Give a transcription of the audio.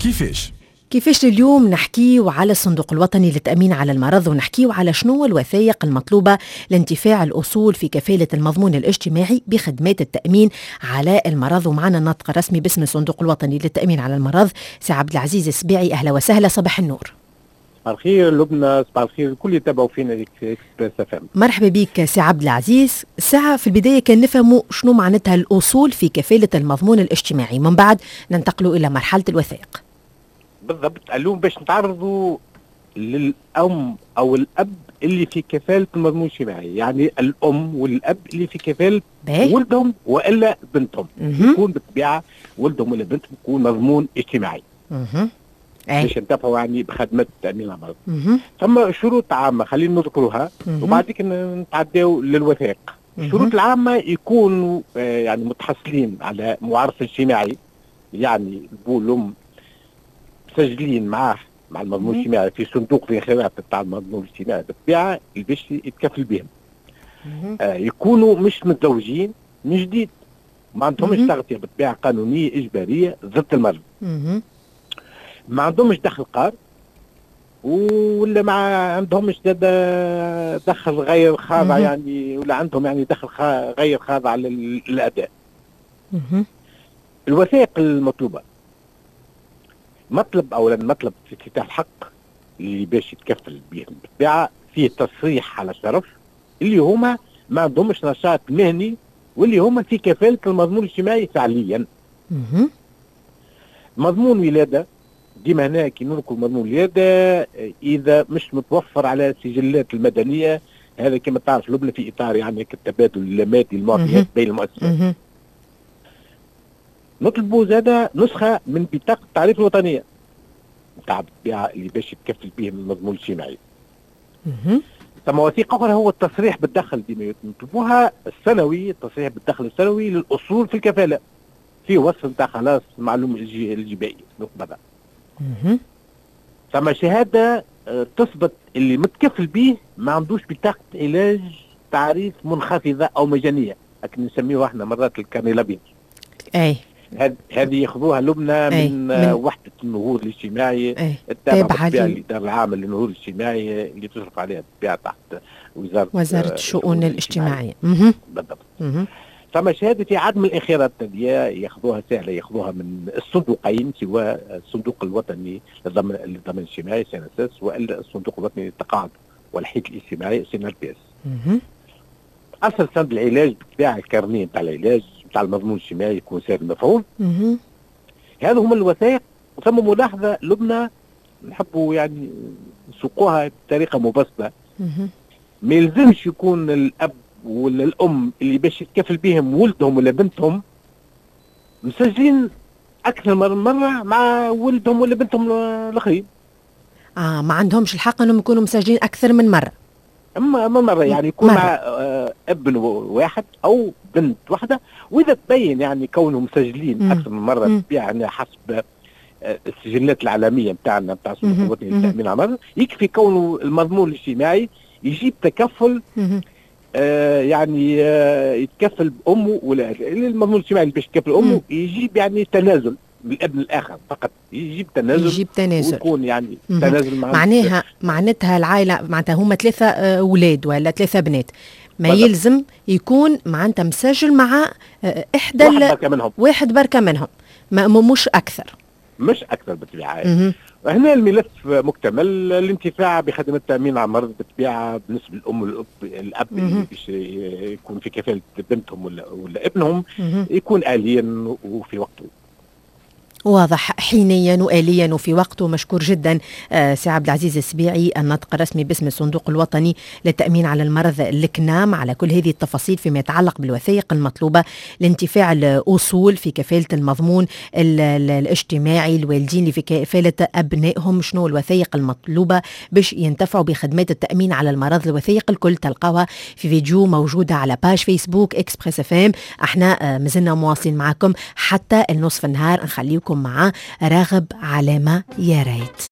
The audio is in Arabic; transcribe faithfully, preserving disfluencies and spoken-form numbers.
كيفاش؟ كيفاش اليوم نحكيو على الصندوق الوطني للتأمين على المرض، ونحكيو على شنو الوثائق المطلوبة لانتفاع الأصول في كفالة المضمون الاجتماعي بخدمات التأمين على المرض. ومعنا الناطق الرسمي باسم الصندوق الوطني للتأمين على المرض سي عبد العزيز السبيعي. أهلا وسهلا، صباح النور. صباح الخير لبنى، صباح الخير الكل يتابعوا فينا في إكسبريس إف إم. مرحبا بك سي عبد العزيز. ساعة في البداية كان نفهموا شنو معناتها الأصول في كفالة المضمون الاجتماعي، من بعد ننتقلوا إلى مرحلة الوثائق. بالضبط، اليوم باش نتعرضوا للأم أو الأب اللي في كفالة المضمون الاجتماعي، يعني الأم والأب اللي في كفالة ولدهم وإلا بنتهم، يكون بالطبيعة ولدهم ولا بنتهم يكون مضمون اجتماعي. اها باش ينتفعوا يعني بخدمات التأمين على المرض. ثم شروط عامة خلينا نذكروها وبعد كده نتعداو للوثائق. الشروط العامة يكونوا آه يعني متحصلين على معرف اجتماعي، يعني الأبو والأم مسجلين معاه مع المضمون الاجتماعي في صندوق الخيرات بتاع المضمون الاجتماعي بالطبيعة اللي باش يتكفل بهم. آه يكونوا مش متزوجين من جديد، ما عندهمش تغطية بالطبيعة قانونية إجبارية ضد المرض، ما عندهمش دخل قار، ولا ما عندهمش دخل غير خاضع يعني، ولا عندهم يعني دخل غير خاضع للأداء. الوثائق المطلوبة مطلب أولا مطلب في افتتاح الحق اللي باش يتكفل بهم بالطبيعة فيه تصريح على شرف اللي هما ما عندهمش نشاط مهني واللي هما في كفالة المضمون الاجتماعي فعليا. مضمون ولادة ديما هنا كي نذكر مضمون الولادة إذا مش متوفر على السجلات المدنية، هذا كما تعرف لبنى في إطار يعني التبادل المادي المعطيات بين المؤسسات. نطلبوا زادة نسخة من بطاقة التعريف الوطنية نتاع بالطبيعة اللي باش يتكفل بهم المضمون الاجتماعي. ثم وثيقة أخرى هو التصريح بالدخل، ديما نطلبوها السنوي، التصريح بالدخل السنوي للأصول في الكفالة في وصف نتاع خلاص معلومة الجبائية نقبضها. ثم شهادة تثبت اللي متكفل به ما عندوش بطاقة علاج تعريف منخفضة أو مجانية، لكن نسميوها احنا مرات الكارني الأبيض. أي هذه ياخذوها لبنى من, من وحدة النهوض الاجتماعي التابعة للإدارة العامة للنهوض الاجتماعي اللي تشرف عليها بالطبيعة تحت وزارة وزارة الشؤون الاجتماعية. بالضبط. ثم شهادة عدم الانخراط هذه ياخذوها سهلة، ياخذوها من الصندوقين سواء الصندوق الوطني للضمان للضمان الاجتماعي سي ان اس اس والا الصندوق الوطني للتقاعد والحيط الاجتماعي سي ان ار بي اس. اصل سند العلاج بالطبيعة الكارنيه نتاع العلاج نتاع المضمون الاجتماعي يكون سهل المفعول. هذا هما الوثائق. ثم ملاحظة لبنى نحبوا يعني نسوقوها بطريقة مبسطة، ما يلزمش يكون الأب ولا الأم اللي باش يتكفل بهم ولدهم ولا بنتهم مسجلين أكثر من مرة مع ولدهم ولا بنتهم الآخرين. آه ما عندهمش الحق أنهم يكونوا مسجلين أكثر من مرة. أما مرة يعني يكون مرة. مع آه ابن واحد أو بنت واحدة، وإذا تبين يعني كونهم مسجلين مم. أكثر من مرة يعني حسب آه السجلات العالمية بتاعنا بتاع الصندوق الوطني للتأمين على المرض، يكفي كونه المضمون الاجتماعي يجيب تكفل آه يعني آه يتكفل بأمه، ولا المضمون الاجتماعي اللي باش يتكفل أمه يجيب يعني تنازل بالابن الآخر فقط، يجيب تنازل يجيب تنازل ويكون يعني تنازل مع معناها معناتها العائلة معناتها هما ثلاثة أولاد ولا ثلاثة بنات، ما بالضبط. يلزم يكون معناتها مسجل مع آه إحدى واحد بركة منهم واحد بركة منهم ما مش أكثر مش أكثر بالطبيعة. هنا الملف مكتمل، الانتفاع بخدمة التأمين على المرض بالطبيعة بالنسبة للأم والأب الأب اللي باش يكون في كفالة بنتهم ولا, ولا ابنهم يكون آليا وفي وقته. واضح، حينيا وآليا وفي وقته. مشكور جدا آه سي عبد العزيز السبيعي الناطق الرسمي باسم الصندوق الوطني للتأمين على المرض الكنام على كل هذه التفاصيل فيما يتعلق بالوثائق المطلوبة لانتفاع الأصول في كفالة المضمون الاجتماعي الوالدين اللي في كفالة أبنائهم. شنو الوثائق المطلوبة باش ينتفعوا بخدمات التأمين على المرض؟ الوثائق الكل تلقاوها في فيديو موجودة على باج فيسبوك إكسبريس إف إم. احنا آه مازلنا مواصلين معكم حتى النصف النهار، نخليكم مع راغب علامة يا ريت.